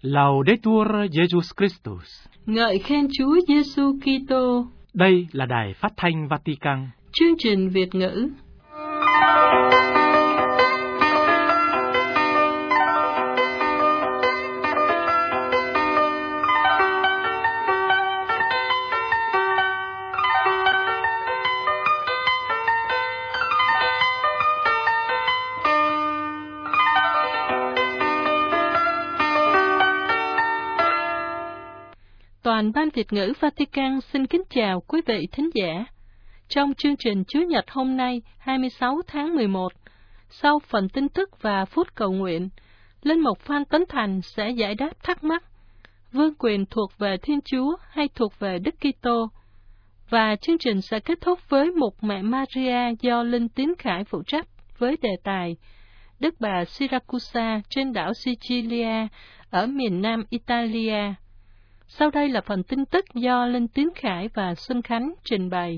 Laudetur Jesus Christus. Ngợi khen Chúa Giêsu Kitô. Đây là Đài Phát thanh Vatican. Chương trình Việt ngữ. Toàn ban Việt ngữ Vatican xin kính chào quý vị thính giả. Trong chương trình Chúa Nhật hôm nay, 26 tháng 11, sau phần tin tức và phút cầu nguyện, Linh mục Phan Tấn Thành sẽ giải đáp thắc mắc: vương quyền thuộc về Thiên Chúa hay thuộc về Đức Kitô? Và chương trình sẽ kết thúc với mục Mẹ Maria do Linh Tín Khải phụ trách với đề tài Đức bà Siracusa trên đảo Sicilia ở miền Nam Italia. Sau đây là phần tin tức do Linh Tín Khải và Xuân Khánh trình bày.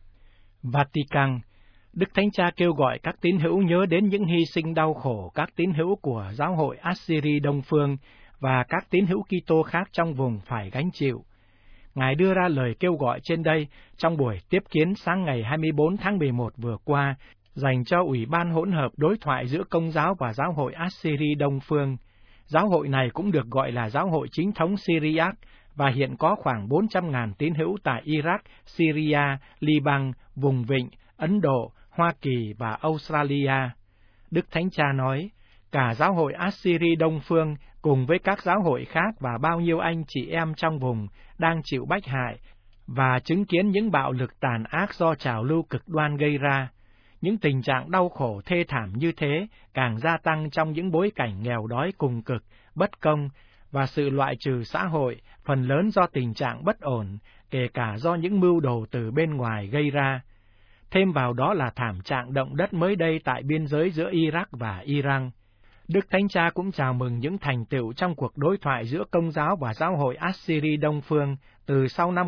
Vatican. Đức Thánh Cha kêu gọi các tín hữu nhớ đến những hy sinh đau khổ các tín hữu của giáo hội Assyri Đông Phương và các tín hữu Kitô khác trong vùng phải gánh chịu. Ngài đưa ra lời kêu gọi trên đây trong buổi tiếp kiến sáng ngày 24 tháng 11 vừa qua, dành cho Ủy ban hỗn hợp đối thoại giữa Công giáo và giáo hội Assyri Đông Phương. Giáo hội này cũng được gọi là giáo hội chính thống Syriac và hiện có khoảng 400.000 tín hữu tại Iraq, Syria, Liban, vùng Vịnh, Ấn Độ, Hoa Kỳ và Australia. Đức Thánh Cha nói, cả giáo hội Assyri Đông Phương cùng với các giáo hội khác và bao nhiêu anh chị em trong vùng đang chịu bách hại và chứng kiến những bạo lực tàn ác do trào lưu cực đoan gây ra. Những tình trạng đau khổ thê thảm như thế càng gia tăng trong những bối cảnh nghèo đói cùng cực, bất công và sự loại trừ xã hội, phần lớn do tình trạng bất ổn, kể cả do những mưu đồ từ bên ngoài gây ra. Thêm vào đó là thảm trạng động đất mới đây tại biên giới giữa Iraq và Iran. Đức Thánh Cha cũng chào mừng những thành tựu trong cuộc đối thoại giữa Công giáo và giáo hội Assyri Đông Phương từ sau năm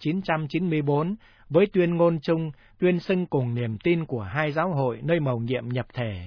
1994, với tuyên ngôn chung, tuyên xưng cùng niềm tin của hai giáo hội nơi mầu nhiệm nhập thể.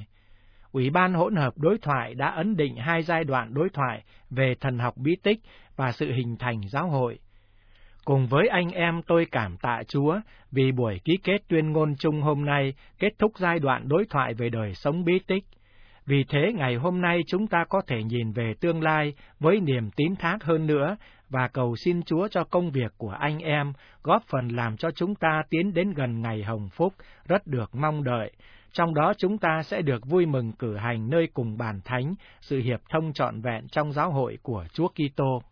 Ủy ban hỗn hợp đối thoại đã ấn định hai giai đoạn đối thoại về thần học bí tích và sự hình thành giáo hội. Cùng với anh em tôi cảm tạ Chúa vì buổi ký kết tuyên ngôn chung hôm nay kết thúc giai đoạn đối thoại về đời sống bí tích. Vì thế ngày hôm nay chúng ta có thể nhìn về tương lai với niềm tín thác hơn nữa và cầu xin Chúa cho công việc của anh em góp phần làm cho chúng ta tiến đến gần ngày hồng phúc rất được mong đợi. Trong đó chúng ta sẽ được vui mừng cử hành nơi cùng bàn thánh, sự hiệp thông trọn vẹn trong giáo hội của Chúa Kitô.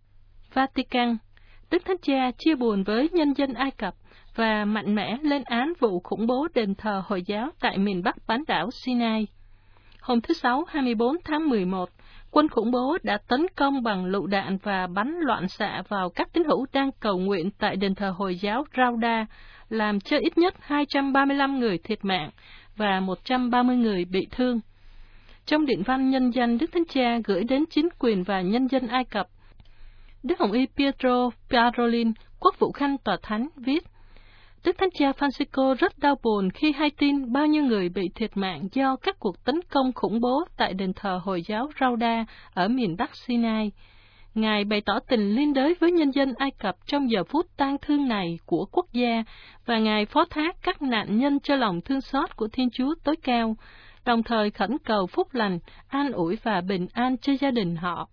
Vatican. Đức Thánh Cha chia buồn với nhân dân Ai Cập và mạnh mẽ lên án vụ khủng bố đền thờ Hồi giáo tại miền Bắc bán đảo Sinai. Hôm thứ Sáu 24 tháng 11, quân khủng bố đã tấn công bằng lựu đạn và bắn loạn xạ vào các tín hữu đang cầu nguyện tại đền thờ Hồi giáo Rauda, làm cho ít nhất 235 người thiệt mạng và 130 người bị thương. Trong điện văn nhân danh Đức Thánh Cha gửi đến chính quyền và nhân dân Ai Cập, Đức Hồng Y Pietro Parolin, quốc vụ khanh tòa thánh, viết: Đức Thánh Cha Francisco rất đau buồn khi hay tin bao nhiêu người bị thiệt mạng do các cuộc tấn công khủng bố tại đền thờ Hồi giáo Rauda ở miền Bắc Sinai. Ngài bày tỏ tình liên đới với nhân dân Ai Cập trong giờ phút tang thương này của quốc gia, và Ngài phó thác các nạn nhân cho lòng thương xót của Thiên Chúa tối cao, đồng thời khẩn cầu phúc lành, an ủi và bình an cho gia đình họ.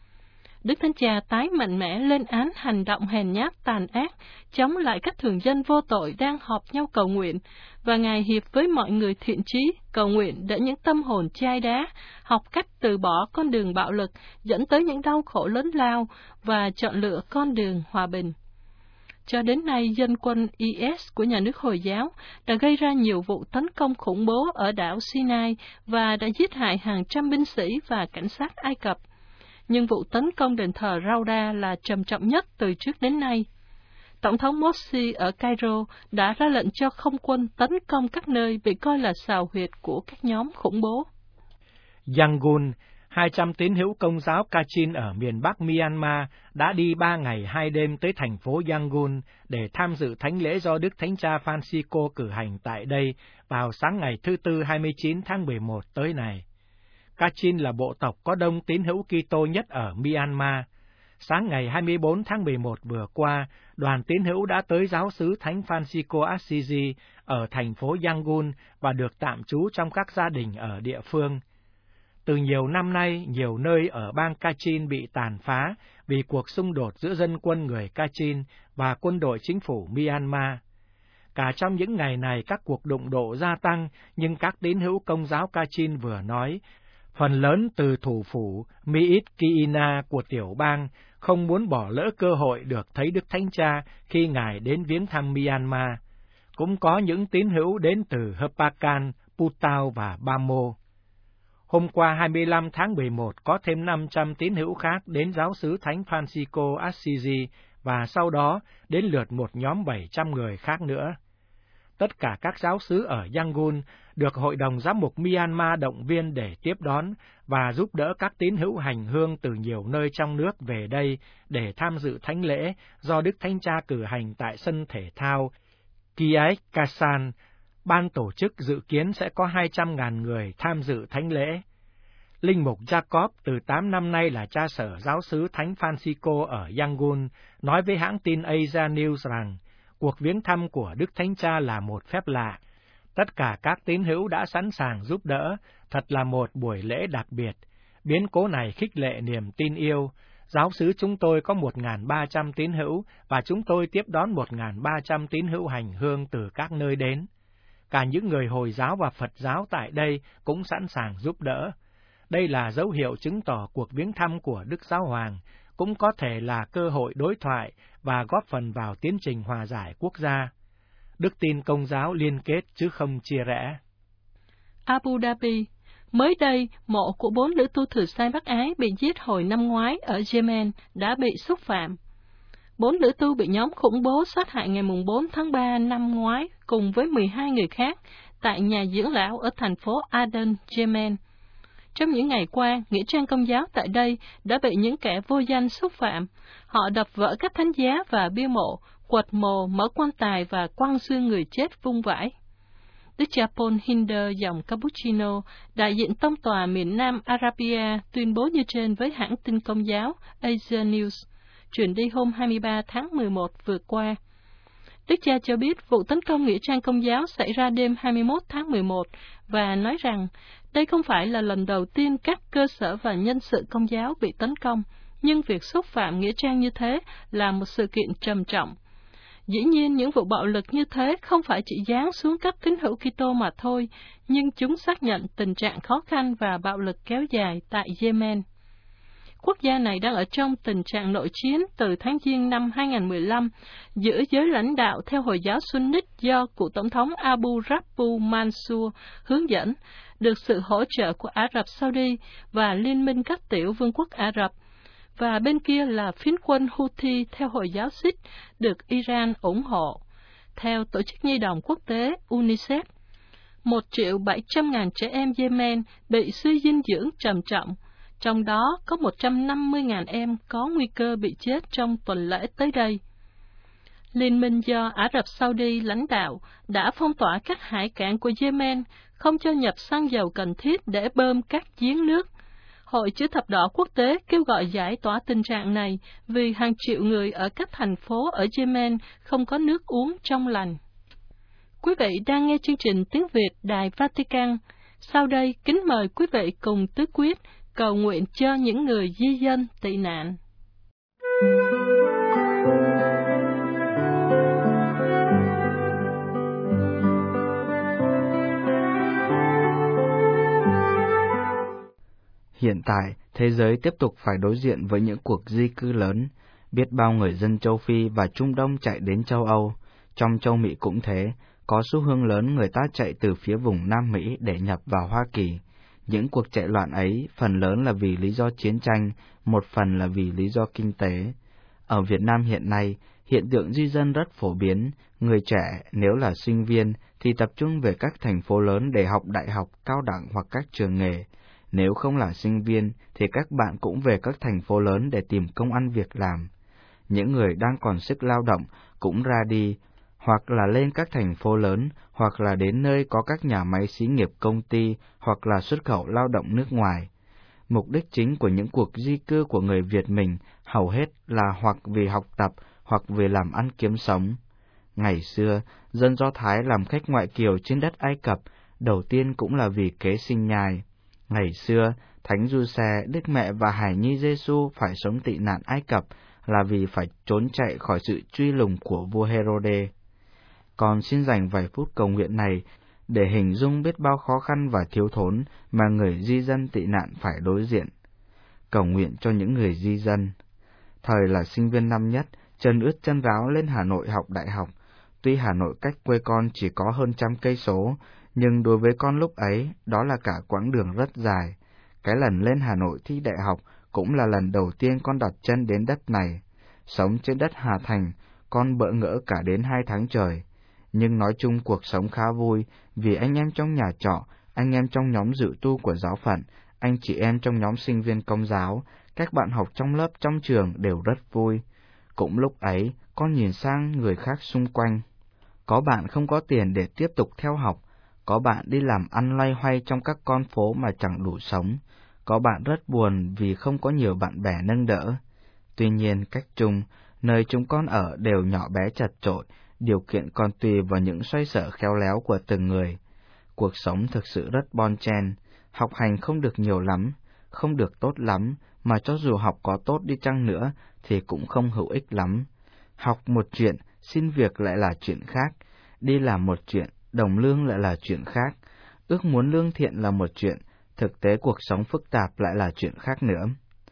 Đức Thánh Cha tái mạnh mẽ lên án hành động hèn nhát tàn ác, chống lại các thường dân vô tội đang họp nhau cầu nguyện, và Ngài hiệp với mọi người thiện chí cầu nguyện để những tâm hồn chai đá học cách từ bỏ con đường bạo lực dẫn tới những đau khổ lớn lao và chọn lựa con đường hòa bình. Cho đến nay, dân quân IS của nhà nước Hồi giáo đã gây ra nhiều vụ tấn công khủng bố ở đảo Sinai và đã giết hại hàng trăm binh sĩ và cảnh sát Ai Cập. Nhưng vụ tấn công đền thờ Rauda là trầm trọng nhất từ trước đến nay. Tổng thống Morsi ở Cairo đã ra lệnh cho không quân tấn công các nơi bị coi là sào huyệt của các nhóm khủng bố. Yangon, 200 tín hữu Công giáo Kachin ở miền Bắc Myanmar đã đi 3 ngày 2 đêm tới thành phố Yangon để tham dự thánh lễ do Đức Thánh Cha Francisco cử hành tại đây vào sáng ngày thứ Tư 29 tháng 11 tới này. Kachin là bộ tộc có đông tín hữu Kitô nhất ở Myanmar. Sáng ngày 24 tháng 11 vừa qua, đoàn tín hữu đã tới giáo xứ Thánh Francisco Assisi ở thành phố Yangon và được tạm trú trong các gia đình ở địa phương. Từ nhiều năm nay, nhiều nơi ở bang Kachin bị tàn phá vì cuộc xung đột giữa dân quân người Kachin và quân đội chính phủ Myanmar. Cả trong những ngày này các cuộc đụng độ gia tăng, nhưng các tín hữu Công giáo Kachin vừa nói, phần lớn từ thủ phủ Myit Kyina của tiểu bang không muốn bỏ lỡ cơ hội được thấy Đức Thánh Cha khi Ngài đến viếng thăm Myanmar. Cũng có những tín hữu đến từ Hpakan, Putao và Bamo. Hôm qua 25 tháng 11 có thêm 500 tín hữu khác đến giáo xứ Thánh Francisco Assisi và sau đó đến lượt một nhóm 700 người khác nữa. Tất cả các giáo xứ ở Yangon được Hội đồng Giám mục Myanmar động viên để tiếp đón và giúp đỡ các tín hữu hành hương từ nhiều nơi trong nước về đây để tham dự thánh lễ do Đức Thánh Cha cử hành tại sân thể thao Kiai Kasan. Ban tổ chức dự kiến sẽ có 200.000 người tham dự thánh lễ. Linh mục Jacob từ 8 năm nay là cha sở giáo xứ Thánh Francisco ở Yangon nói với hãng tin Asia News rằng cuộc viếng thăm của Đức Thánh Cha là một phép lạ. Tất cả các tín hữu đã sẵn sàng giúp đỡ, thật là một buổi lễ đặc biệt. Biến cố này khích lệ niềm tin yêu. Giáo xứ chúng tôi có 1.300 tín hữu và chúng tôi tiếp đón 1.300 tín hữu hành hương từ các nơi đến. Cả những người Hồi giáo và Phật giáo tại đây cũng sẵn sàng giúp đỡ. Đây là dấu hiệu chứng tỏ cuộc viếng thăm của Đức Giáo Hoàng, cũng có thể là cơ hội đối thoại và góp phần vào tiến trình hòa giải quốc gia. Đức tin Công giáo liên kết chứ không chia rẽ. Abu Dhabi. Mới đây, mộ của 4 nữ tu thừa sai Bắc Ái bị giết hồi năm ngoái ở Yemen đã bị xúc phạm. 4 nữ tu bị nhóm khủng bố sát hại ngày 4 tháng 3 năm ngoái cùng với 12 người khác tại nhà dưỡng lão ở thành phố Aden, Yemen. Trong những ngày qua, nghĩa trang Công giáo tại đây đã bị những kẻ vô danh xúc phạm. Họ đập vỡ các thánh giá và bia mộ, quật mồ, mở quan tài và quăng xương người chết vung vãi. Đức cha Paul Hinder dòng Cappuccino, đại diện tông tòa miền Nam Arabia, tuyên bố như trên với hãng tin Công giáo Asia News, truyền đi hôm 23 tháng 11 vừa qua. Đức cha cho biết vụ tấn công nghĩa trang Công giáo xảy ra đêm 21 tháng 11 và nói rằng đây không phải là lần đầu tiên các cơ sở và nhân sự Công giáo bị tấn công, nhưng việc xúc phạm nghĩa trang như thế là một sự kiện trầm trọng. Dĩ nhiên những vụ bạo lực như thế không phải chỉ giáng xuống các tín hữu Kitô mà thôi, nhưng chúng xác nhận tình trạng khó khăn và bạo lực kéo dài tại Yemen. Quốc gia này đang ở trong tình trạng nội chiến từ tháng Giêng năm 2015 giữa giới lãnh đạo theo Hồi giáo Sunnit do cựu Tổng thống Abu Rabu Mansur hướng dẫn, được sự hỗ trợ của Ả Rập Saudi và Liên minh các tiểu vương quốc Ả Rập, và bên kia là phiến quân Houthi theo Hồi giáo Sikh được Iran ủng hộ. Theo Tổ chức Nhi đồng Quốc tế UNICEF, 1.700.000 trẻ em Yemen bị suy dinh dưỡng trầm trọng, trong đó có 150.000 em có nguy cơ bị chết trong tuần lễ tới đây. Liên minh do Ả Rập Saudi lãnh đạo đã phong tỏa các hải cảng của Yemen, không cho nhập xăng dầu cần thiết để bơm các giếng nước. Hội Chữ Thập Đỏ Quốc tế kêu gọi giải tỏa tình trạng này vì hàng triệu người ở các thành phố ở Yemen không có nước uống trong lành. Quý vị đang nghe chương trình tiếng Việt Đài Vatican. Sau đây, kính mời quý vị cùng tứ quyết cầu nguyện cho những người di dân tị nạn. Hiện tại, thế giới tiếp tục phải đối diện với những cuộc di cư lớn. Biết bao người dân châu Phi và Trung Đông chạy đến châu Âu. Trong châu Mỹ cũng thế, có xu hướng lớn người ta chạy từ phía vùng Nam Mỹ để nhập vào Hoa Kỳ. Những cuộc chạy loạn ấy phần lớn là vì lý do chiến tranh, một phần là vì lý do kinh tế. Ở Việt Nam hiện nay, hiện tượng di dân rất phổ biến. Người trẻ nếu là sinh viên thì tập trung về các thành phố lớn để học đại học, cao đẳng hoặc các trường nghề. Nếu không là sinh viên thì các bạn cũng về các thành phố lớn để tìm công ăn việc làm. Những người đang còn sức lao động cũng ra đi, hoặc là lên các thành phố lớn, hoặc là đến nơi có các nhà máy xí nghiệp công ty, hoặc là xuất khẩu lao động nước ngoài. Mục đích chính của những cuộc di cư của người Việt mình hầu hết là hoặc vì học tập hoặc vì làm ăn kiếm sống. Ngày xưa, dân Do Thái làm khách ngoại kiều trên đất Ai Cập, đầu tiên cũng là vì kế sinh nhai. Ngày xưa, Thánh Giuse, Đức Mẹ và Hài Nhi Giêsu phải sống tị nạn Ai Cập là vì phải trốn chạy khỏi sự truy lùng của vua Herode. Con xin dành vài phút cầu nguyện này để hình dung biết bao khó khăn và thiếu thốn mà người di dân tị nạn phải đối diện. Cầu nguyện cho những người di dân. Thời là sinh viên năm nhất, chân ướt chân ráo lên Hà Nội học đại học. Tuy Hà Nội cách quê con chỉ có hơn 100 cây số, nhưng đối với con lúc ấy, đó là cả quãng đường rất dài. Cái lần lên Hà Nội thi đại học cũng là lần đầu tiên con đặt chân đến đất này. Sống trên đất Hà Thành, con bỡ ngỡ cả đến 2 tháng trời. Nhưng nói chung cuộc sống khá vui, vì anh em trong nhà trọ, anh em trong nhóm dự tu của giáo phận, anh chị em trong nhóm sinh viên công giáo, các bạn học trong lớp trong trường đều rất vui. Cũng lúc ấy, con nhìn sang người khác xung quanh. Có bạn không có tiền để tiếp tục theo học, có bạn đi làm ăn loay hoay trong các con phố mà chẳng đủ sống, có bạn rất buồn vì không có nhiều bạn bè nâng đỡ. Tuy nhiên, cách chung, nơi chúng con ở đều nhỏ bé chật chội, điều kiện còn tùy vào những xoay sở khéo léo của từng người. Cuộc sống thực sự rất bon chen, học hành không được nhiều lắm, không được tốt lắm, mà cho dù học có tốt đi chăng nữa thì cũng không hữu ích lắm. Học một chuyện, xin việc lại là chuyện khác, đi làm một chuyện, đồng lương lại là chuyện khác, ước muốn lương thiện là một chuyện, thực tế cuộc sống phức tạp lại là chuyện khác nữa.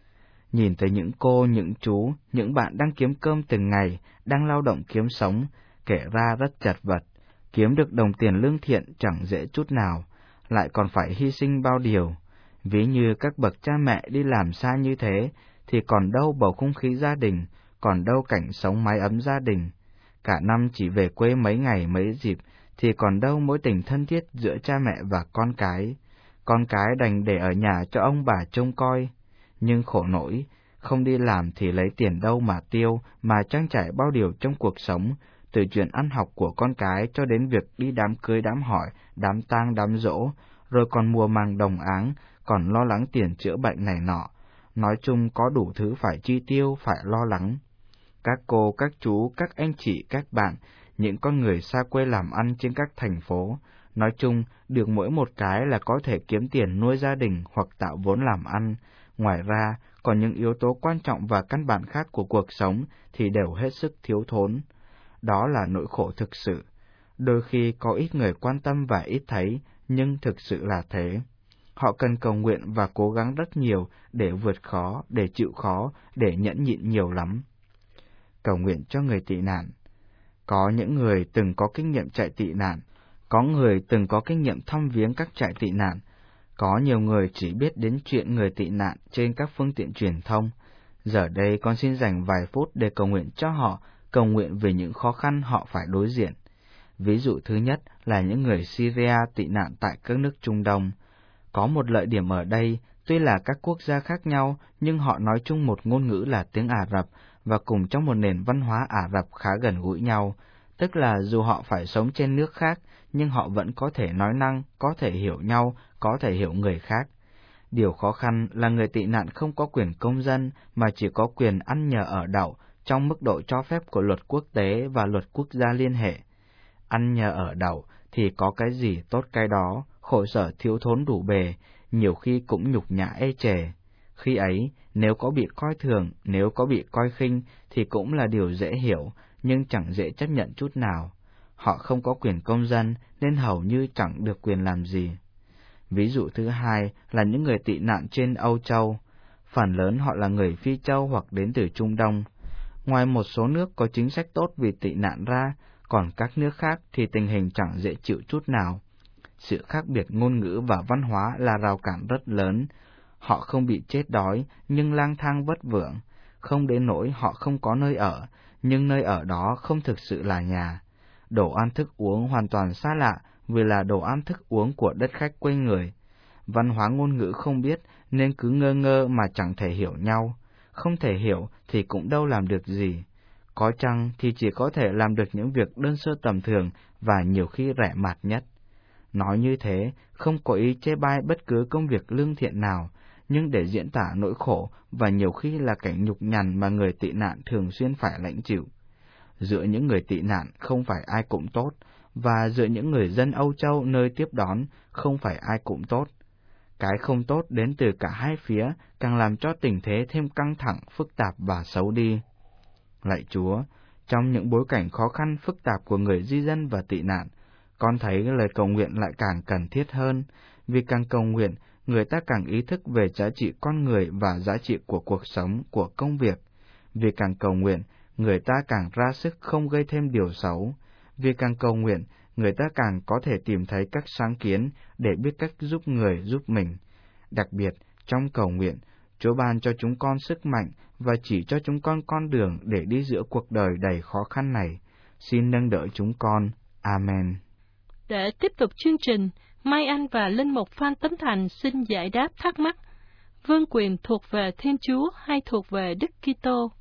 Nhìn thấy những cô, những chú, những bạn đang kiếm cơm từng ngày, đang lao động kiếm sống, kể ra rất chật vật, kiếm được đồng tiền lương thiện chẳng dễ chút nào, lại còn phải hy sinh bao điều. Ví như các bậc cha mẹ đi làm xa như thế, thì còn đâu bầu không khí gia đình, còn đâu cảnh sống mái ấm gia đình. Cả năm chỉ về quê mấy ngày mấy dịp, thì còn đâu mối tình thân thiết giữa cha mẹ và con cái. Con cái đành để ở nhà cho ông bà trông coi. Nhưng khổ nỗi, không đi làm thì lấy tiền đâu mà tiêu, mà trang trải bao điều trong cuộc sống, từ chuyện ăn học của con cái cho đến việc đi đám cưới đám hỏi, đám tang đám giỗ, rồi còn mùa màng đồng áng, còn lo lắng tiền chữa bệnh này nọ. Nói chung có đủ thứ phải chi tiêu, phải lo lắng. Các cô, các chú, các anh chị, các bạn, những con người xa quê làm ăn trên các thành phố, nói chung được mỗi một cái là có thể kiếm tiền nuôi gia đình hoặc tạo vốn làm ăn. Ngoài ra, còn những yếu tố quan trọng và căn bản khác của cuộc sống thì đều hết sức thiếu thốn. Đó là nỗi khổ thực sự. Đôi khi có ít người quan tâm và ít thấy, nhưng thực sự là thế. Họ cần cầu nguyện và cố gắng rất nhiều để vượt khó, để chịu khó, để nhẫn nhịn nhiều lắm. Cầu nguyện cho người tị nạn. Có những người từng có kinh nghiệm chạy tị nạn, có người từng có kinh nghiệm thăm viếng các trại tị nạn, có nhiều người chỉ biết đến chuyện người tị nạn trên các phương tiện truyền thông. Giờ đây con xin dành vài phút để cầu nguyện cho họ, cầu nguyện về những khó khăn họ phải đối diện. Ví dụ thứ nhất là những người Syria tị nạn tại các nước Trung Đông. Có một lợi điểm ở đây, tuy là các quốc gia khác nhau, nhưng họ nói chung một ngôn ngữ là tiếng Ả Rập, và cùng trong một nền văn hóa Ả Rập khá gần gũi nhau, tức là dù họ phải sống trên nước khác, nhưng họ vẫn có thể nói năng, có thể hiểu nhau, có thể hiểu người khác. Điều khó khăn là người tị nạn không có quyền công dân, mà chỉ có quyền ăn nhờ ở đậu trong mức độ cho phép của luật quốc tế và luật quốc gia liên hệ. Ăn nhờ ở đậu thì có cái gì tốt cái đó, khổ sở thiếu thốn đủ bề, nhiều khi cũng nhục nhã ê chề. Khi ấy, nếu có bị coi thường, nếu có bị coi khinh thì cũng là điều dễ hiểu, nhưng chẳng dễ chấp nhận chút nào. Họ không có quyền công dân nên hầu như chẳng được quyền làm gì. Ví dụ thứ hai là những người tị nạn trên Âu Châu. Phần lớn họ là người Phi Châu hoặc đến từ Trung Đông. Ngoài một số nước có chính sách tốt vì tị nạn ra, còn các nước khác thì tình hình chẳng dễ chịu chút nào. Sự khác biệt ngôn ngữ và văn hóa là rào cản rất lớn. Họ không bị chết đói, nhưng lang thang vất vưởng. Không đến nỗi họ không có nơi ở, nhưng nơi ở đó không thực sự là nhà. Đồ ăn thức uống hoàn toàn xa lạ vì là đồ ăn thức uống của đất khách quê người. Văn hóa ngôn ngữ không biết nên cứ ngơ ngơ mà chẳng thể hiểu nhau. Không thể hiểu thì cũng đâu làm được gì. Có chăng thì chỉ có thể làm được những việc đơn sơ tầm thường và nhiều khi rẻ mạt nhất. Nói như thế, không có ý chê bai bất cứ công việc lương thiện nào, nhưng để diễn tả nỗi khổ và nhiều khi là cảnh nhục nhằn mà người tị nạn thường xuyên phải lãnh chịu. Giữa những người tị nạn không phải ai cũng tốt, và giữa những người dân Âu Châu nơi tiếp đón không phải ai cũng tốt. Cái không tốt đến từ cả hai phía càng làm cho tình thế thêm căng thẳng, phức tạp và xấu đi. Lạy Chúa, trong những bối cảnh khó khăn phức tạp của người di dân và tị nạn, con thấy lời cầu nguyện lại càng cần thiết hơn, vì càng cầu nguyện, người ta càng ý thức về giá trị con người và giá trị của cuộc sống, của công việc. Vì càng cầu nguyện, người ta càng ra sức không gây thêm điều xấu. Vì càng cầu nguyện, người ta càng có thể tìm thấy các sáng kiến để biết cách giúp người giúp mình. Đặc biệt, trong cầu nguyện, Chúa ban cho chúng con sức mạnh và chỉ cho chúng con đường để đi giữa cuộc đời đầy khó khăn này. Xin nâng đỡ chúng con. Amen. Để tiếp tục chương trình, Mai Anh và Linh mục Phan Tấn Thành xin giải đáp thắc mắc: vương quyền thuộc về Thiên Chúa hay thuộc về Đức Kitô?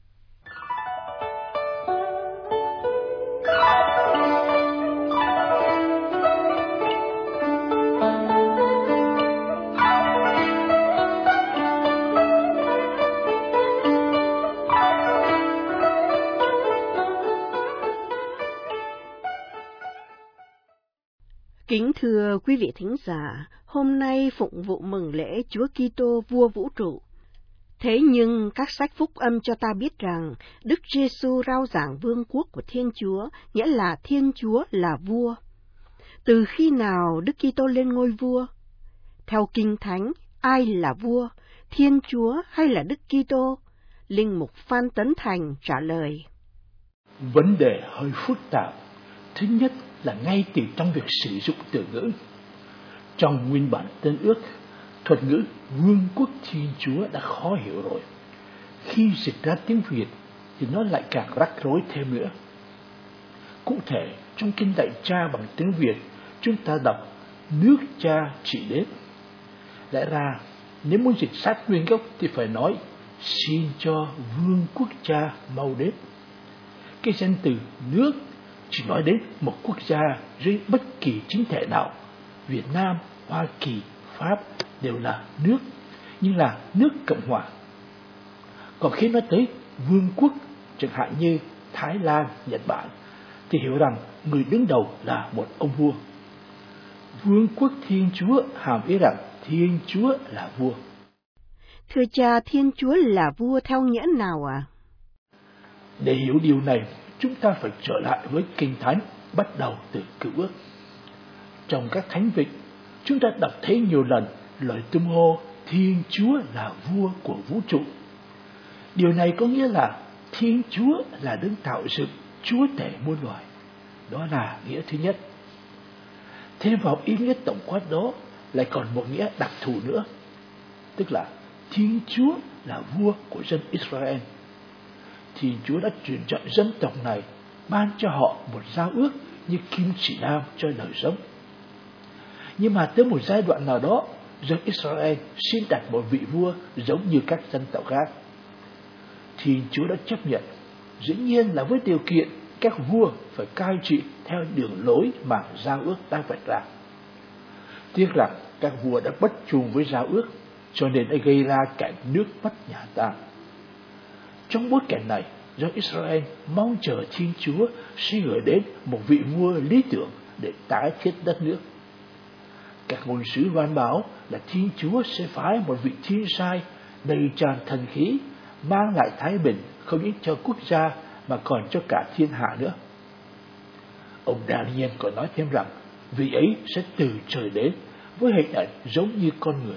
Kính thưa quý vị thính giả, hôm nay phụng vụ mừng lễ Chúa Kitô Vua Vũ trụ. Thế nhưng các sách phúc âm cho ta biết rằng Đức Giêsu rao giảng vương quốc của Thiên Chúa, nghĩa là Thiên Chúa là vua. Từ khi nào Đức Kitô lên ngôi vua? Theo Kinh Thánh, ai là vua, Thiên Chúa hay là Đức Kitô? Linh mục Phan Tấn Thành trả lời. Vấn đề hơi phức tạp. Thứ nhất là ngay từ trong việc sử dụng từ ngữ. Trong nguyên bản Tân Ước, thuật ngữ vương quốc Thiên Chúa đã khó hiểu rồi. Khi dịch ra tiếng Việt thì nó lại càng rắc rối thêm nữa. Cụ thể, trong Kinh Lạy Cha bằng tiếng Việt, chúng ta đọc nước Cha chỉ đến. Lẽ ra, nếu muốn dịch sát nguyên gốc thì phải nói xin cho vương quốc Cha mau đến. Cái danh từ nước chỉ nói đến một quốc gia dưới bất kỳ chính thể nào. Việt Nam, Hoa Kỳ, Pháp đều là nước, nhưng là nước Cộng hòa. Còn khi nói tới vương quốc, chẳng hạn như Thái Lan, Nhật Bản, thì hiểu rằng người đứng đầu là một ông vua. Vương quốc Thiên Chúa hàm ý rằng Thiên Chúa là vua. Thưa cha, Thiên Chúa là vua theo nghĩa nào ạ? Để hiểu điều này, chúng ta phải trở lại với Kinh Thánh, bắt đầu từ Cựu Ước. Trong các thánh vịnh, chúng ta đọc thấy nhiều lần lời tung hô Thiên Chúa là vua của vũ trụ. Điều này có nghĩa là Thiên Chúa là đấng tạo dựng, chúa tể muôn loài. Đó là nghĩa thứ nhất. Thêm vào ý nghĩa tổng quát đó lại còn một nghĩa đặc thù nữa, tức là Thiên Chúa là vua của dân Israel. Thiên Chúa đã truyền chọn dân tộc này, ban cho họ một giao ước như kim chỉ nam cho đời sống. Nhưng mà tới một giai đoạn nào đó, dân Israel xin đặt một vị vua giống như các dân tộc khác. Thiên Chúa đã chấp nhận, dĩ nhiên là với điều kiện các vua phải cai trị theo đường lối mà giao ước đã vạch ra. Tiếc rằng các vua đã bất trung với giao ước, cho nên đã gây ra cảnh nước mất nhà tan. Trong bối cảnh này, dân Israel mong chờ Thiên Chúa sẽ gửi đến một vị vua lý tưởng để tái thiết đất nước. Các ngôn sứ loan báo là Thiên Chúa sẽ phái một vị thiên sai đầy tràn thần khí, mang lại thái bình không những cho quốc gia mà còn cho cả thiên hạ nữa. Ông Daniel còn nói thêm rằng vị ấy sẽ từ trời đến với hình ảnh giống như con người.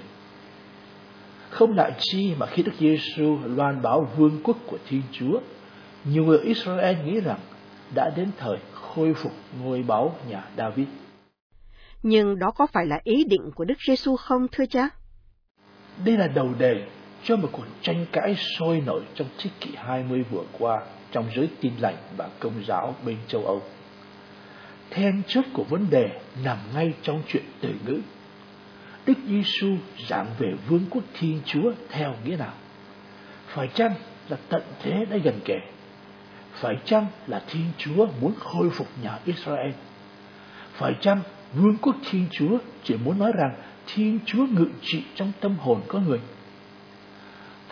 Không lạ chi mà khi Đức Giêsu loan báo vương quốc của Thiên Chúa, nhiều người Israel nghĩ rằng đã đến thời khôi phục ngôi báu nhà David. Nhưng đó có phải là ý định của Đức Giêsu không thưa cha? Đây là đầu đề cho một cuộc tranh cãi sôi nổi trong thế kỷ 20 vừa qua trong giới Tin lành và Công giáo bên châu Âu. Then chốt của vấn đề nằm ngay trong chuyện từ ngữ. Đức Giêsu giảng về vương quốc Thiên Chúa theo nghĩa nào? Phải chăng là tận thế đã gần kề? Phải chăng là Thiên Chúa muốn khôi phục nhà Israel? Phải chăng vương quốc Thiên Chúa chỉ muốn nói rằng Thiên Chúa ngự trị trong tâm hồn con người?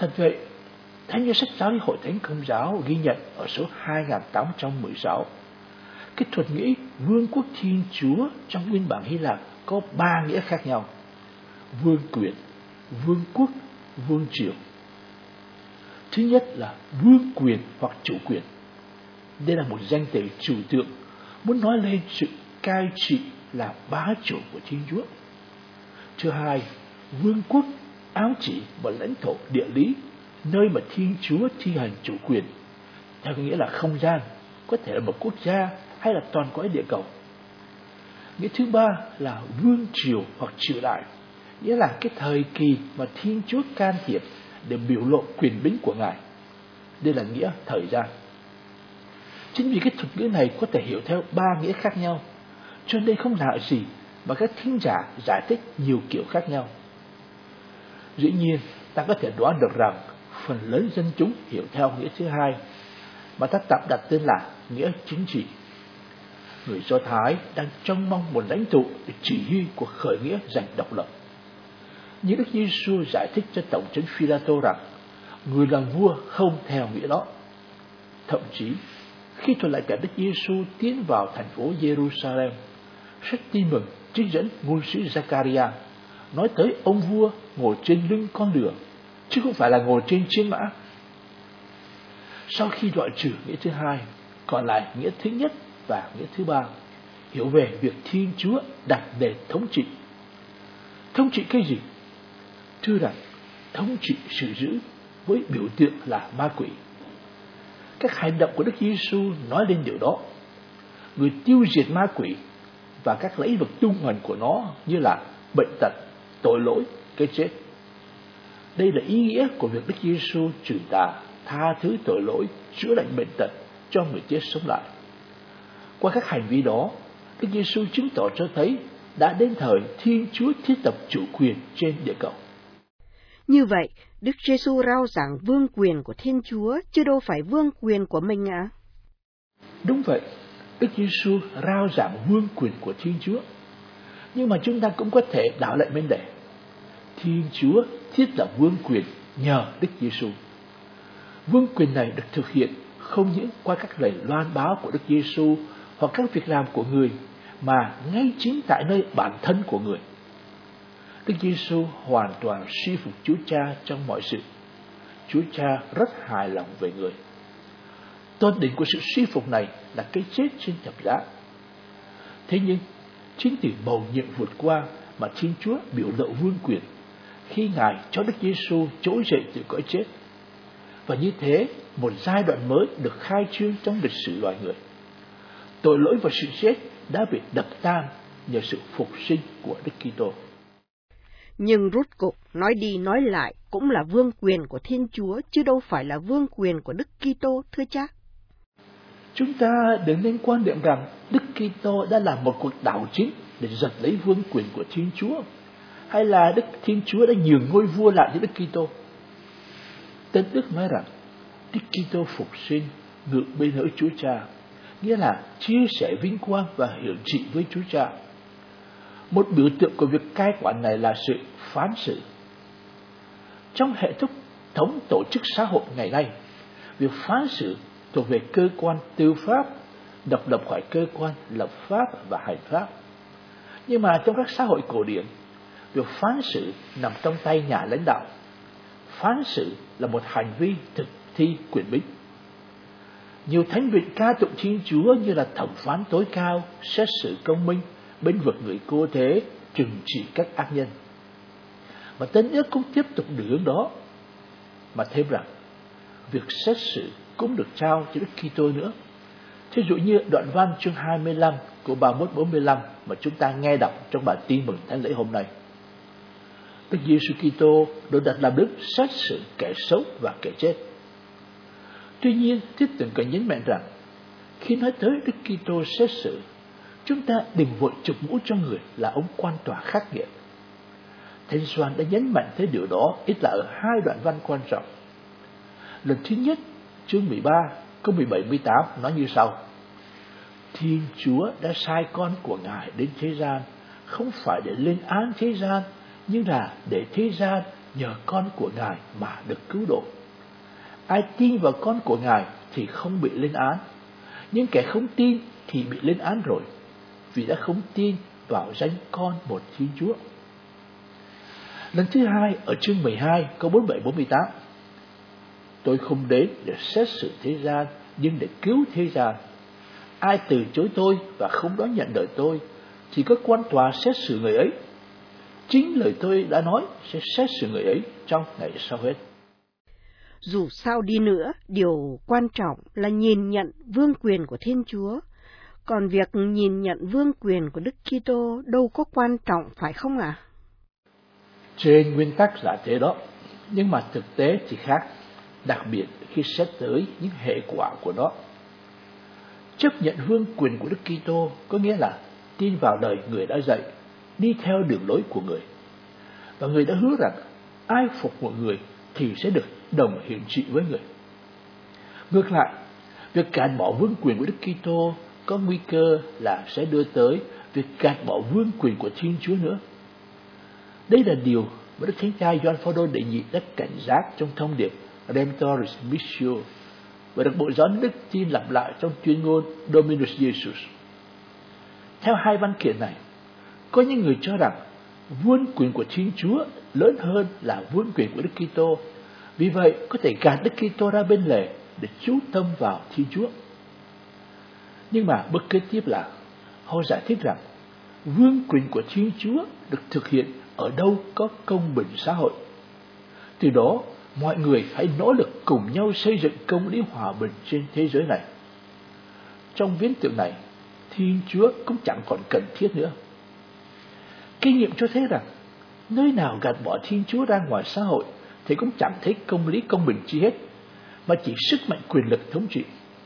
Thật vậy, theo như sách giáo lý Hội Thánh Công giáo ghi nhận ở số 2816, cái thuật ngữ vương quốc Thiên Chúa trong nguyên bản Hy Lạp có 3 nghĩa khác nhau: vương quyền, vương quốc, vương triều. Thứ nhất là vương quyền hoặc chủ quyền. Đây là một danh từ trừu tượng muốn nói lên sự cai trị là bá chủ của Thiên Chúa. Thứ hai, vương quốc ám chỉ một lãnh thổ địa lý, nơi mà Thiên Chúa thi hành chủ quyền, theo nghĩa là không gian, có thể là một quốc gia hay là toàn cõi địa cầu. Nghĩa thứ ba là vương triều hoặc triều đại, nghĩa là cái thời kỳ mà Thiên Chúa can thiệp để biểu lộ quyền bính của Ngài. Đây là nghĩa thời gian. Chính vì cái thuật ngữ này có thể hiểu theo 3 nghĩa khác nhau, cho nên không lạ gì mà các thính giả giải thích nhiều kiểu khác nhau. Dĩ nhiên, ta có thể đoán được rằng phần lớn dân chúng hiểu theo nghĩa thứ hai, mà ta tạm đặt tên là nghĩa chính trị. Người Do Thái đang trông mong một lãnh tụ để chỉ huy cuộc khởi nghĩa giành độc lập. Nhưng Đức Giêsu giải thích cho tổng trấn Phi-la-tô rằng người làm vua không theo nghĩa đó. Thậm chí, khi thuật lại cả Đức Giêsu tiến vào thành phố Jerusalem, sách Tin Mừng trích dẫn ngôn sứ Zakaria nói tới ông vua ngồi trên lưng con lừa, chứ không phải là ngồi trên chiến mã. Sau khi loại trừ nghĩa thứ hai, còn lại nghĩa thứ nhất và nghĩa thứ ba, hiểu về việc Thiên Chúa đặt nền thống trị. Thống trị cái gì? Thưa rằng, thống trị sự dữ với biểu tượng là ma quỷ. Các hành động của Đức Giêsu nói lên điều đó. Người tiêu diệt ma quỷ và các lĩnh vực tung hoành của nó như là bệnh tật, tội lỗi, cái chết. Đây là ý nghĩa của việc Đức Giêsu trừ tà, tha thứ tội lỗi, chữa lành bệnh tật, cho người chết sống lại. Qua các hành vi đó, Đức Giêsu chứng tỏ cho thấy đã đến thời Thiên Chúa thiết lập chủ quyền trên địa cầu. Như vậy, Đức Giêsu rao giảng vương quyền của Thiên Chúa chứ đâu phải vương quyền của mình à? Đúng vậy, Đức Giêsu rao giảng vương quyền của Thiên Chúa. Nhưng mà chúng ta cũng có thể đảo lại bên đề. Thiên Chúa thiết lập vương quyền nhờ Đức Giêsu. Vương quyền này được thực hiện không những qua các lời loan báo của Đức Giêsu hoặc các việc làm của người, mà ngay chính tại nơi bản thân của người. Đức Giêsu hoàn toàn suy phục Chúa Cha trong mọi sự. Chúa Cha rất hài lòng về người. Tôn đỉnh của sự suy phục này là cái chết trên thập giá. Thế nhưng, chính từ mầu nhiệm vượt qua mà Thiên Chúa biểu lộ vương quyền khi Ngài cho Đức Giêsu trỗi dậy từ cõi chết. Và như thế, một giai đoạn mới được khai trương trong lịch sử loài người. Tội lỗi và sự chết đã bị đập tan nhờ sự phục sinh của Đức Kitô. Nhưng rốt cục, nói đi nói lại, cũng là vương quyền của Thiên Chúa, chứ đâu phải là vương quyền của Đức Kitô, thưa cha. Chúng ta đừng nên quan niệm rằng Đức Kitô đã làm một cuộc đảo chính để giật lấy vương quyền của Thiên Chúa, hay là Đức Thiên Chúa đã nhường ngôi vua lại cho Đức Kitô. Tân Ước nói rằng Đức Kitô phục sinh ngự bên hữu Chúa Cha, nghĩa là chia sẻ vinh quang và hiệu trị với Chúa Cha. Một biểu tượng của việc cai quản này là sự phán xử. Trong hệ thống tổ chức xã hội ngày nay, việc phán xử thuộc về cơ quan tư pháp, độc lập khỏi cơ quan lập pháp và hành pháp. Nhưng mà trong các xã hội cổ điển, việc phán xử nằm trong tay nhà lãnh đạo. Phán xử là một hành vi thực thi quyền bính. Nhiều thánh viện ca tụng Thiên Chúa như là thẩm phán tối cao, xét xử công minh, bênh vực người cô thế, trừng trị các ác nhân. Và Tân Ước cũng tiếp tục đường hướng đó, mà thêm rằng việc xét xử cũng được trao cho Đức Kitô nữa. Thí dụ như đoạn văn chương 25 của 31-45 mà chúng ta nghe đọc trong bản tin mừng thánh lễ hôm nay. Đức Giêsu Kitô được đặt làm đức xét xử kẻ sống và kẻ chết. Tuy nhiên, tiếp tục cần nhấn mạnh rằng khi nói tới Đức Kitô xét xử, chúng ta đừng vội chụp mũ cho người là ông quan tòa khắc nghiệt. Thánh Gioan đã nhấn mạnh tới điều đó ít là ở hai đoạn văn quan trọng. Lần thứ nhất, chương 13, câu 17-18 nói như sau: Thiên Chúa đã sai con của Ngài đến thế gian, không phải để lên án thế gian, nhưng là để thế gian nhờ con của Ngài mà được cứu độ. Ai tin vào con của Ngài thì không bị lên án, nhưng kẻ không tin thì bị lên án rồi, vì đã không tin vào danh con một Thiên Chúa. Lần thứ hai ở chương 12 câu 47-48: Tôi không đến để xét xử thế gian, nhưng để cứu thế gian. Ai từ chối tôi và không đón nhận lời tôi, thì có quan tòa xét xử người ấy. Chính lời tôi đã nói sẽ xét xử người ấy trong ngày sau hết. Dù sao đi nữa, điều quan trọng là nhìn nhận vương quyền của Thiên Chúa. Còn việc nhìn nhận vương quyền của Đức Kitô đâu có quan trọng, phải không ạ? Trên nguyên tắc là thế đó, nhưng mà thực tế thì khác, đặc biệt khi xét tới những hệ quả của nó. Chấp nhận vương quyền của Đức Kitô có nghĩa là tin vào lời Người đã dạy, đi theo đường lối của Người. Và Người đã hứa rằng ai phục một người thì sẽ được đồng hiển trị với Người. Ngược lại, việc gạt bỏ vương quyền của Đức Kitô có nguy cơ là sẽ đưa tới việc gạt bỏ vương quyền của Thiên Chúa nữa. Đây là điều mà Đức Thánh Cha Gioan Phaolô đệ nhị đã cảnh giác trong thông điệp Redemptoris Missio và được Bộ Giáo Đức Tin lặp lại trong tuyên ngôn Dominus Jesus. Theo hai văn kiện này, có những người cho rằng vương quyền của Thiên Chúa lớn hơn là vương quyền của Đức Kitô, vì vậy có thể gạt Đức Kitô ra bên lề để chú tâm vào Thiên Chúa. Nhưng mà bước kế tiếp là họ giải thích rằng vương quyền của Thiên Chúa được thực hiện ở đâu có công bình xã hội. Từ đó, mọi người hãy nỗ lực cùng nhau xây dựng công lý hòa bình trên thế giới này. Trong viễn tượng này, Thiên Chúa cũng chẳng còn cần thiết nữa. Kinh nghiệm cho thấy rằng, nơi nào gạt bỏ Thiên Chúa ra ngoài xã hội thì cũng chẳng thấy công lý công bình chi hết, mà chỉ sức mạnh quyền lực thống trị.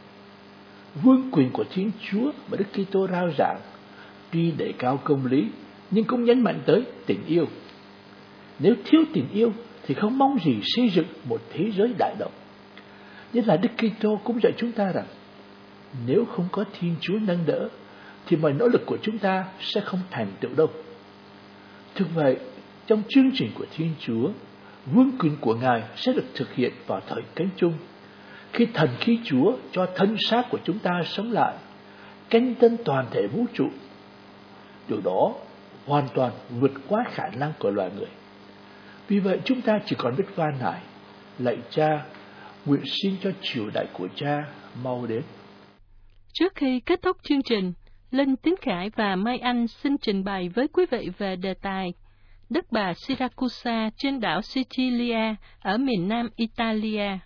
Vương quyền của Thiên Chúa mà Đức Kitô rao giảng tuy đề cao công lý, nhưng cũng nhấn mạnh tới tình yêu. Nếu thiếu tình yêu thì không mong gì xây dựng một thế giới đại đồng. Nhất là Đức Kitô cũng dạy chúng ta rằng nếu không có Thiên Chúa nâng đỡ thì mọi nỗ lực của chúng ta sẽ không thành tựu đâu. Thực vậy, trong chương trình của Thiên Chúa, vương quyền của Ngài sẽ được thực hiện vào thời cánh chung, khi thần khí Chúa cho thân xác của chúng ta sống lại, canh tân toàn thể vũ trụ. Điều đó hoàn toàn vượt quá khả năng của loài người. Vì vậy chúng ta chỉ còn biết van nài: lạy Cha, nguyện xin cho triều đại của Cha mau đến. Trước khi kết thúc chương trình, Linh, Tín Khải và Mai Anh xin trình bày với quý vị về đề tài Đức Bà Siracusa trên đảo Sicilia ở miền nam Italia.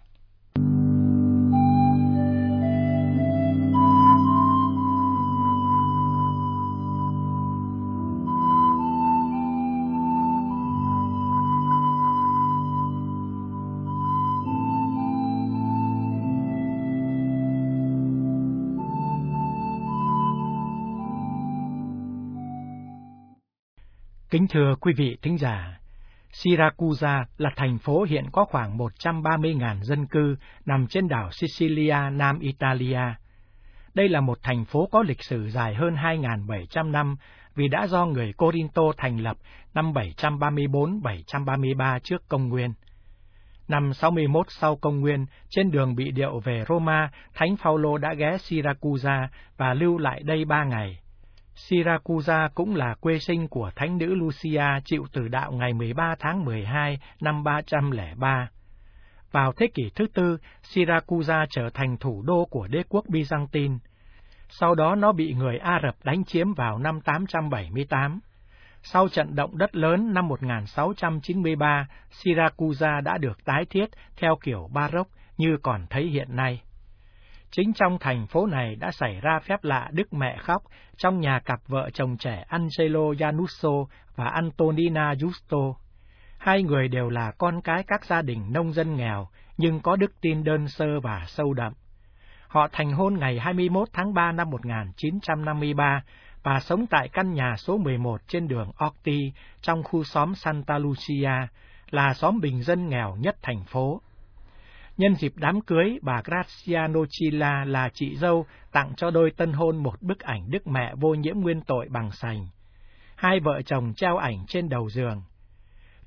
Kính thưa quý vị thính giả, Siracusa là thành phố hiện có khoảng 130.000 dân cư nằm trên đảo Sicilia, Nam Italia. Đây là một thành phố có lịch sử dài hơn 2.700 năm vì đã do người Corinto thành lập năm 734-733 trước công nguyên. Năm 61 sau công nguyên, trên đường bị điệu về Roma, Thánh Phaolô đã ghé Siracusa và lưu lại đây 3 ngày. Siracusa cũng là quê sinh của Thánh nữ Lucia chịu tử đạo ngày 13 tháng 12 năm 303. Vào thế kỷ thứ tư, Siracusa trở thành thủ đô của đế quốc Byzantine. Sau đó nó bị người Ả Rập đánh chiếm vào năm 878. Sau trận động đất lớn năm 1693, Siracusa đã được tái thiết theo kiểu Baroque như còn thấy hiện nay. Chính trong thành phố này đã xảy ra phép lạ Đức Mẹ khóc trong nhà cặp vợ chồng trẻ Angelo Janusso và Antonina Giusto. Hai người đều là con cái các gia đình nông dân nghèo, nhưng có đức tin đơn sơ và sâu đậm. Họ thành hôn ngày 21 tháng 3 năm 1953 và sống tại căn nhà số 11 trên đường Orti trong khu xóm Santa Lucia, là xóm bình dân nghèo nhất thành phố. Nhân dịp đám cưới, bà Graziano Chila là chị dâu tặng cho đôi tân hôn một bức ảnh Đức Mẹ vô nhiễm nguyên tội bằng sành. Hai vợ chồng treo ảnh trên đầu giường.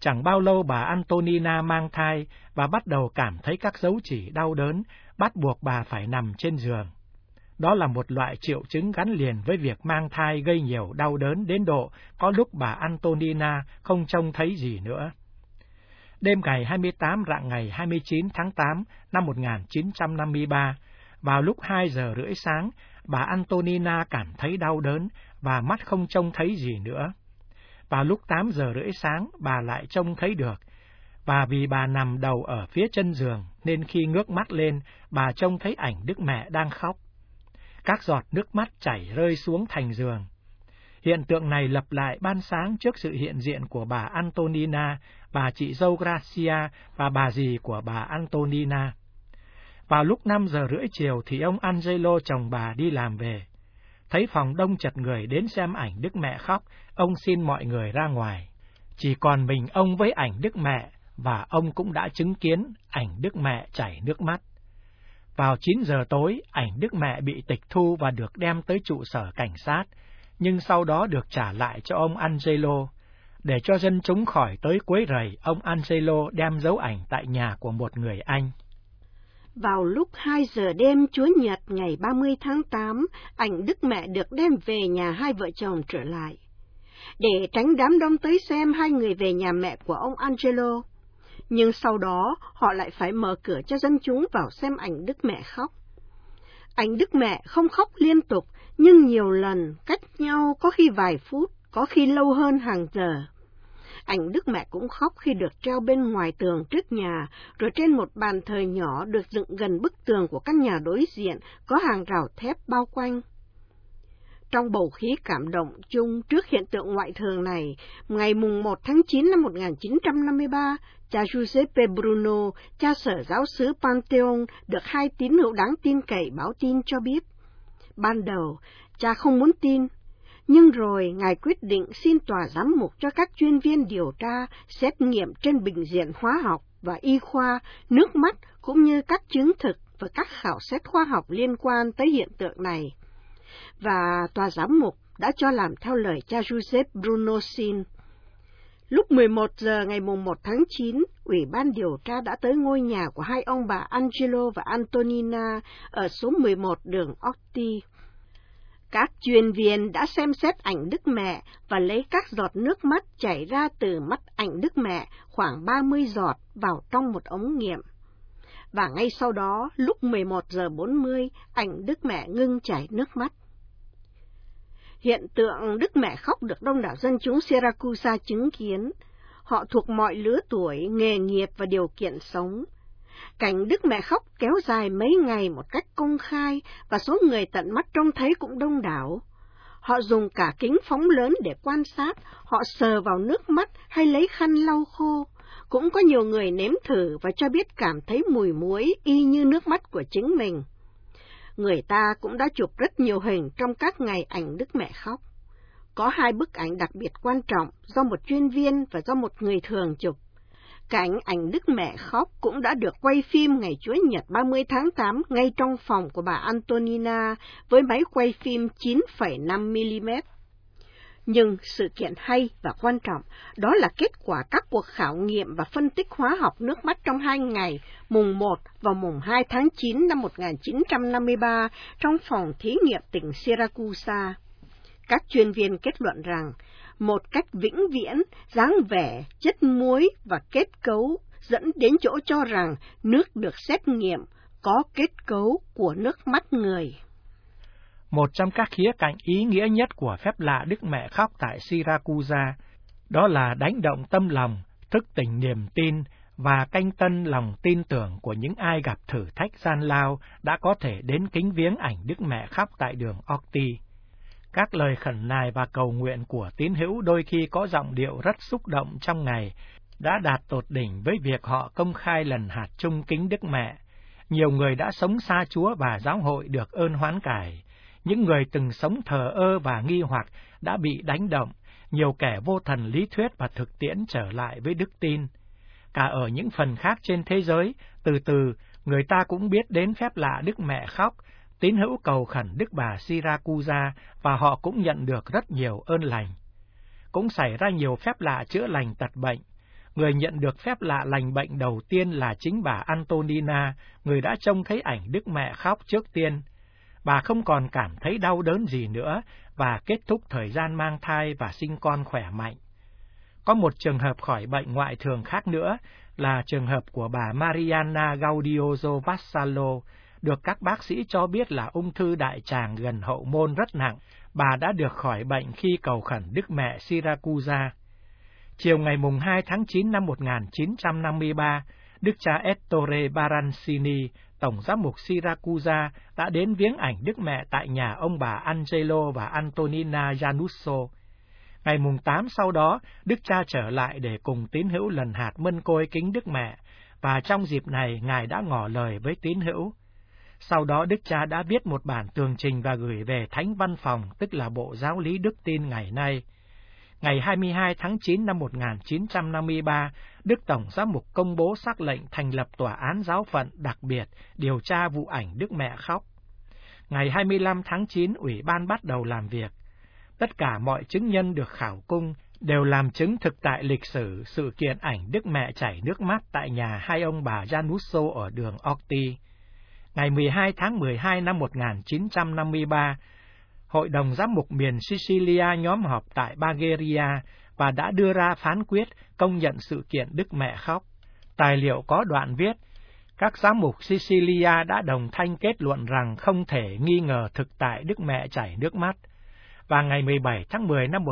Chẳng bao lâu bà Antonina mang thai và bắt đầu cảm thấy các dấu chỉ đau đớn, bắt buộc bà phải nằm trên giường. Đó là một loại triệu chứng gắn liền với việc mang thai gây nhiều đau đớn đến độ có lúc bà Antonina không trông thấy gì nữa. Đêm ngày 28 rạng ngày 29 tháng 8 năm 1953, vào lúc 2 giờ rưỡi sáng, bà Antonina cảm thấy đau đớn và mắt không trông thấy gì nữa. Vào lúc 8 giờ rưỡi sáng, bà lại trông thấy được, và vì bà nằm đầu ở phía chân giường, nên khi ngước mắt lên, bà trông thấy ảnh Đức Mẹ đang khóc. Các giọt nước mắt chảy rơi xuống thành giường. Hiện tượng này lặp lại ban sáng trước sự hiện diện của bà Antonina, bà chị dâu Gracia và bà dì của bà Antonina. Vào lúc 5 giờ rưỡi chiều thì ông Angelo chồng bà đi làm về. Thấy phòng đông chật người đến xem ảnh Đức Mẹ khóc, ông xin mọi người ra ngoài. Chỉ còn mình ông với ảnh Đức Mẹ, và ông cũng đã chứng kiến ảnh Đức Mẹ chảy nước mắt. Vào 9 giờ tối, ảnh Đức Mẹ bị tịch thu và được đem tới trụ sở cảnh sát, nhưng sau đó được trả lại cho ông Angelo. Để cho dân chúng khỏi tới quấy rầy, ông Angelo đem dấu ảnh tại nhà của một người Anh. Vào lúc 2 giờ đêm Chúa Nhật ngày 30 tháng 8, ảnh Đức Mẹ được đem về nhà hai vợ chồng trở lại. Để tránh đám đông tới xem, hai người về nhà mẹ của ông Angelo. Nhưng sau đó, họ lại phải mở cửa cho dân chúng vào xem ảnh Đức Mẹ khóc. Ảnh Đức Mẹ không khóc liên tục, nhưng nhiều lần, cách nhau có khi vài phút, có khi lâu hơn hàng giờ. Ảnh Đức Mẹ cũng khóc khi được treo bên ngoài tường trước nhà, rồi trên một bàn thờ nhỏ được dựng gần bức tường của căn nhà đối diện, có hàng rào thép bao quanh. Trong bầu khí cảm động chung trước hiện tượng ngoại thường này, ngày mùng 1 tháng 9 năm 1953, cha Giuseppe Bruno, cha sở giáo xứ Pantheon, được hai tín hữu đáng tin cậy báo tin cho biết. Ban đầu, cha không muốn tin, nhưng rồi Ngài quyết định xin tòa giám mục cho các chuyên viên điều tra, xét nghiệm trên bình diện hóa học và y khoa, nước mắt cũng như các chứng thực và các khảo sát khoa học liên quan tới hiện tượng này. Và tòa giám mục đã cho làm theo lời cha Giuseppe Bruno xin. Lúc 11 giờ ngày mùng 1 tháng 9, Ủy ban điều tra đã tới ngôi nhà của hai ông bà Angelo và Antonina ở số 11 đường Orti. Các chuyên viên đã xem xét ảnh Đức Mẹ và lấy các giọt nước mắt chảy ra từ mắt ảnh Đức Mẹ, khoảng 30 giọt, vào trong một ống nghiệm. Và ngay sau đó, lúc 11 giờ 40, ảnh Đức Mẹ ngưng chảy nước mắt. Hiện tượng Đức Mẹ khóc được đông đảo dân chúng Siracusa chứng kiến. Họ thuộc mọi lứa tuổi, nghề nghiệp và điều kiện sống. Cảnh Đức Mẹ khóc kéo dài mấy ngày một cách công khai, và số người tận mắt trông thấy cũng đông đảo. Họ dùng cả kính phóng lớn để quan sát, họ sờ vào nước mắt hay lấy khăn lau khô. Cũng có nhiều người nếm thử và cho biết cảm thấy mùi muối y như nước mắt của chính mình. Người ta cũng đã chụp rất nhiều hình trong các ngày ảnh Đức Mẹ khóc. Có hai bức ảnh đặc biệt quan trọng do một chuyên viên và do một người thường chụp. Cảnh ảnh Đức Mẹ khóc cũng đã được quay phim ngày Chúa Nhật 30 tháng 8 ngay trong phòng của bà Antonina với máy quay phim 9,5mm. Nhưng sự kiện hay và quan trọng đó là kết quả các cuộc khảo nghiệm và phân tích hóa học nước mắt trong hai ngày mùng 1 và mùng 2 tháng 9 năm 1953 trong phòng thí nghiệm tỉnh Siracusa. Các chuyên viên kết luận rằng một cách vĩnh viễn, dáng vẻ, chất muối và kết cấu dẫn đến chỗ cho rằng nước được xét nghiệm có kết cấu của nước mắt người. Một trong các khía cạnh ý nghĩa nhất của phép lạ Đức Mẹ khóc tại Siracusa, đó là đánh động tâm lòng, thức tỉnh niềm tin và canh tân lòng tin tưởng của những ai gặp thử thách gian lao đã có thể đến kính viếng ảnh Đức Mẹ khóc tại đường Orti. Các lời khẩn nài và cầu nguyện của tín hữu đôi khi có giọng điệu rất xúc động trong ngày, đã đạt tột đỉnh với việc họ công khai lần hạt chung kính Đức Mẹ. Nhiều người đã sống xa Chúa và giáo hội được ơn hoán cải. Những người từng sống thờ ơ và nghi hoặc đã bị đánh động, nhiều kẻ vô thần lý thuyết và thực tiễn trở lại với đức tin. Cả ở những phần khác trên thế giới, từ từ, người ta cũng biết đến phép lạ Đức Mẹ khóc, tín hữu cầu khẩn Đức Bà Siracusa và họ cũng nhận được rất nhiều ơn lành. Cũng xảy ra nhiều phép lạ chữa lành tật bệnh. Người nhận được phép lạ lành bệnh đầu tiên là chính bà Antonina, người đã trông thấy ảnh Đức Mẹ khóc trước tiên. Bà không còn cảm thấy đau đớn gì nữa và kết thúc thời gian mang thai và sinh con khỏe mạnh. Có một trường hợp khỏi bệnh ngoại thường khác nữa là trường hợp của bà Mariana Gaudioso Vassallo, được các bác sĩ cho biết là ung thư đại tràng gần hậu môn rất nặng. Bà đã được khỏi bệnh khi cầu khẩn Đức Mẹ Siracusa. Chiều ngày 2 tháng 9 năm 1953, Đức cha Ettore Barancini, Tổng giám mục Siracusa, đã đến viếng ảnh Đức Mẹ tại nhà ông bà Angelo và Antonina Janusso. Ngày 8 sau đó, Đức cha trở lại để cùng tín hữu lần hạt mân côi kính Đức Mẹ, và trong dịp này Ngài đã ngỏ lời với tín hữu. Sau đó Đức cha đã viết một bản tường trình và gửi về Thánh Văn Phòng, tức là Bộ Giáo lý Đức Tin ngày nay. Ngày 22 tháng 9 năm 1953, Đức Tổng giám mục công bố sắc lệnh thành lập tòa án giáo phận đặc biệt điều tra vụ ảnh Đức Mẹ khóc. Ngày 25 tháng 9, Ủy ban bắt đầu làm việc. Tất cả mọi chứng nhân được khảo cung đều làm chứng thực tại lịch sử sự kiện ảnh Đức Mẹ chảy nước mắt tại nhà hai ông bà Janusso ở đường Orti. Ngày 12 tháng 12 năm 1953, Hội đồng Giám mục miền Sicilia nhóm họp tại Bagheria và đã đưa ra phán quyết công nhận sự kiện Đức Mẹ khóc. Tài liệu có đoạn viết, các giám mục Sicilia đã đồng thanh kết luận rằng không thể nghi ngờ thực tại Đức Mẹ chảy nước mắt. Và ngày 17 tháng 10 năm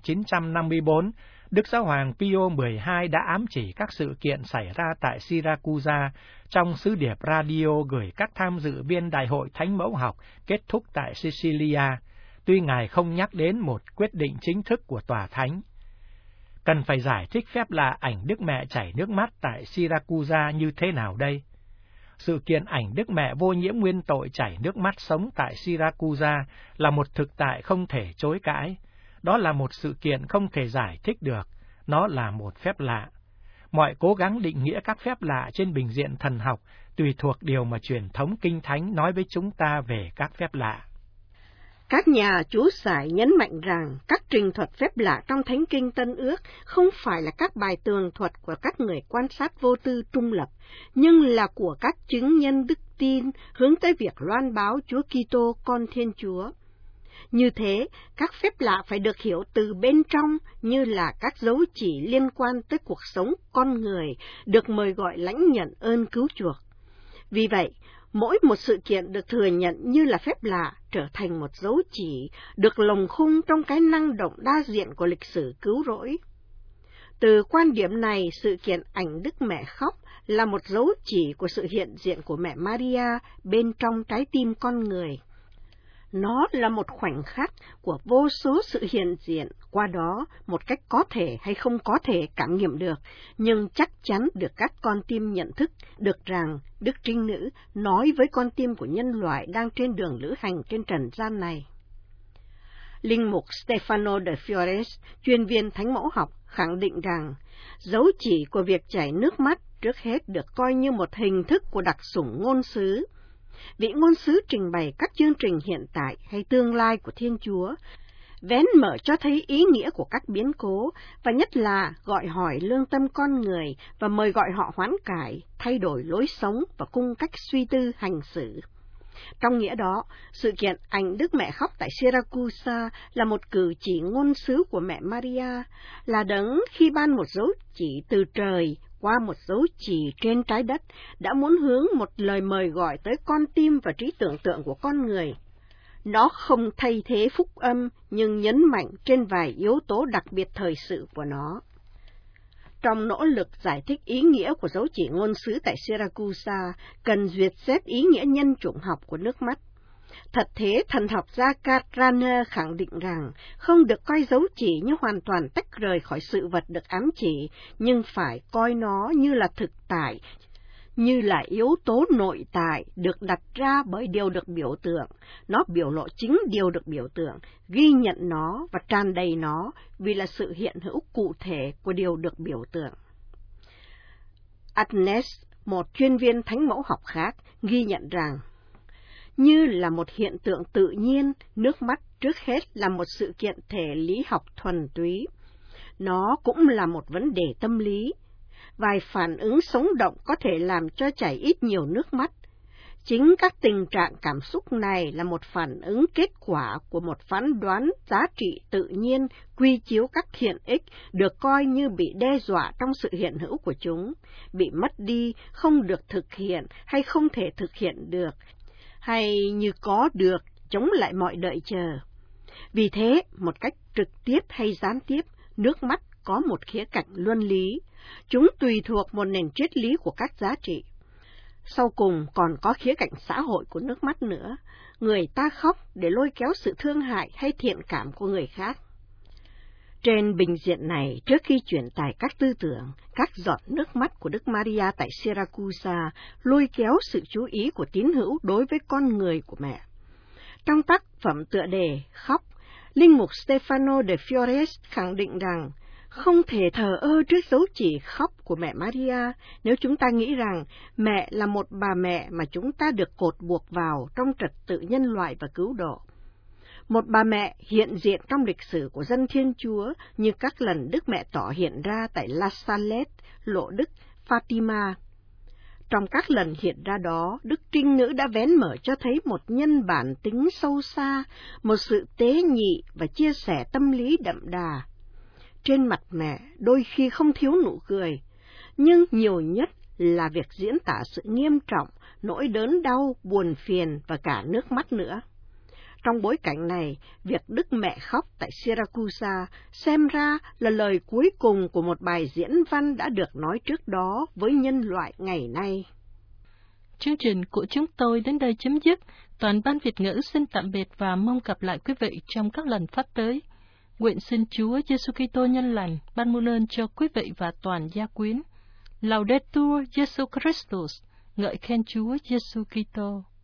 1954, Đức Giáo hoàng Pio XII đã ám chỉ các sự kiện xảy ra tại Siracusa trong sứ điệp radio gửi các tham dự viên Đại hội Thánh Mẫu học kết thúc tại Sicilia, tuy Ngài không nhắc đến một quyết định chính thức của Tòa Thánh. Cần phải giải thích phép lạ ảnh Đức Mẹ chảy nước mắt tại Siracusa như thế nào đây? Sự kiện ảnh Đức Mẹ vô nhiễm nguyên tội chảy nước mắt sống tại Siracusa là một thực tại không thể chối cãi. Đó là một sự kiện không thể giải thích được, nó là một phép lạ. Mọi cố gắng định nghĩa các phép lạ trên bình diện thần học tùy thuộc điều mà truyền thống Kinh Thánh nói với chúng ta về các phép lạ. Các nhà chúa giải nhấn mạnh rằng các trình thuật phép lạ trong Thánh Kinh Tân Ước không phải là các bài tường thuật của các người quan sát vô tư trung lập, nhưng là của các chứng nhân đức tin hướng tới việc loan báo Chúa Kitô con Thiên Chúa. Như thế, các phép lạ phải được hiểu từ bên trong như là các dấu chỉ liên quan tới cuộc sống con người được mời gọi lãnh nhận ơn cứu chuộc. Vì vậy, mỗi một sự kiện được thừa nhận như là phép lạ trở thành một dấu chỉ được lồng khung trong cái năng động đa diện của lịch sử cứu rỗi. Từ quan điểm này, sự kiện ảnh Đức Mẹ khóc là một dấu chỉ của sự hiện diện của mẹ Maria bên trong trái tim con người. Nó là một khoảnh khắc của vô số sự hiện diện, qua đó một cách có thể hay không có thể cảm nghiệm được, nhưng chắc chắn được các con tim nhận thức được rằng Đức Trinh Nữ nói với con tim của nhân loại đang trên đường lữ hành trên trần gian này. Linh mục Stefano de Fiores, chuyên viên Thánh Mẫu học, khẳng định rằng dấu chỉ của việc chảy nước mắt trước hết được coi như một hình thức của đặc sủng ngôn sứ. Vị ngôn sứ trình bày các chương trình hiện tại hay tương lai của Thiên Chúa, vén mở cho thấy ý nghĩa của các biến cố, và nhất là gọi hỏi lương tâm con người và mời gọi họ hoán cải, thay đổi lối sống và cung cách suy tư hành xử. Trong nghĩa đó, sự kiện ảnh Đức Mẹ khóc tại Siracusa là một cử chỉ ngôn sứ của mẹ Maria, là đấng khi ban một dấu chỉ từ trời qua một dấu chỉ trên trái đất đã muốn hướng một lời mời gọi tới con tim và trí tưởng tượng của con người. Nó không thay thế phúc âm, nhưng nhấn mạnh trên vài yếu tố đặc biệt thời sự của nó. Trong nỗ lực giải thích ý nghĩa của dấu chỉ ngôn sứ tại Siracusa, cần duyệt xét ý nghĩa nhân chủng học của nước mắt. Thật thế, thần học gia Karraner khẳng định rằng không được coi dấu chỉ như hoàn toàn tách rời khỏi sự vật được ám chỉ, nhưng phải coi nó như là thực tại, như là yếu tố nội tại được đặt ra bởi điều được biểu tượng. Nó biểu lộ chính điều được biểu tượng, ghi nhận nó và tràn đầy nó vì là sự hiện hữu cụ thể của điều được biểu tượng. Agnes, một chuyên viên Thánh Mẫu học khác, ghi nhận rằng như là một hiện tượng tự nhiên, nước mắt trước hết là một sự kiện thể lý học thuần túy. Nó cũng là một vấn đề tâm lý. vài phản ứng sống động có thể làm cho chảy ít nhiều nước mắt. Chính các tình trạng cảm xúc này là một phản ứng kết quả của một phán đoán giá trị tự nhiên quy chiếu các thiện ích được coi như bị đe dọa trong sự hiện hữu của chúng, bị mất đi, không được thực hiện hay không thể thực hiện được, hay như có được, chống lại mọi đợi chờ. Vì thế, một cách trực tiếp hay gián tiếp, nước mắt có một khía cạnh luân lý. Chúng tùy thuộc một nền triết lý của các giá trị. Sau cùng còn có khía cạnh xã hội của nước mắt nữa. Người ta khóc để lôi kéo sự thương hại hay thiện cảm của người khác. Trên bình diện này, trước khi truyền tải các tư tưởng, các giọt nước mắt của Đức Maria tại Siracusa lôi kéo sự chú ý của tín hữu đối với con người của mẹ. Trong tác phẩm tựa đề Khóc, Linh mục Stefano de Fiores khẳng định rằng không thể thờ ơ trước dấu chỉ khóc của mẹ Maria nếu chúng ta nghĩ rằng mẹ là một bà mẹ mà chúng ta được cột buộc vào trong trật tự nhân loại và cứu độ. Một bà mẹ hiện diện trong lịch sử của dân Thiên Chúa như các lần Đức Mẹ tỏ hiện ra tại La Salette, Lộ Đức, Fatima. Trong các lần hiện ra đó, Đức Trinh Nữ đã vén mở cho thấy một nhân bản tính sâu xa, một sự tế nhị và chia sẻ tâm lý đậm đà. Trên mặt mẹ đôi khi không thiếu nụ cười, nhưng nhiều nhất là việc diễn tả sự nghiêm trọng, nỗi đớn đau, buồn phiền và cả nước mắt nữa. Trong bối cảnh này, việc Đức Mẹ khóc tại Siracusa xem ra là lời cuối cùng của một bài diễn văn đã được nói trước đó với nhân loại ngày nay. Chương trình của chúng tôi đến đây chấm dứt. Toàn ban Việt ngữ xin tạm biệt và mong gặp lại quý vị trong các lần phát tới. Nguyện xin Chúa Giêsu Kitô nhân lành ban muôn ơn cho quý vị và toàn gia quyến. Laudetur Jesu Christus, ngợi khen Chúa Giêsu Kitô.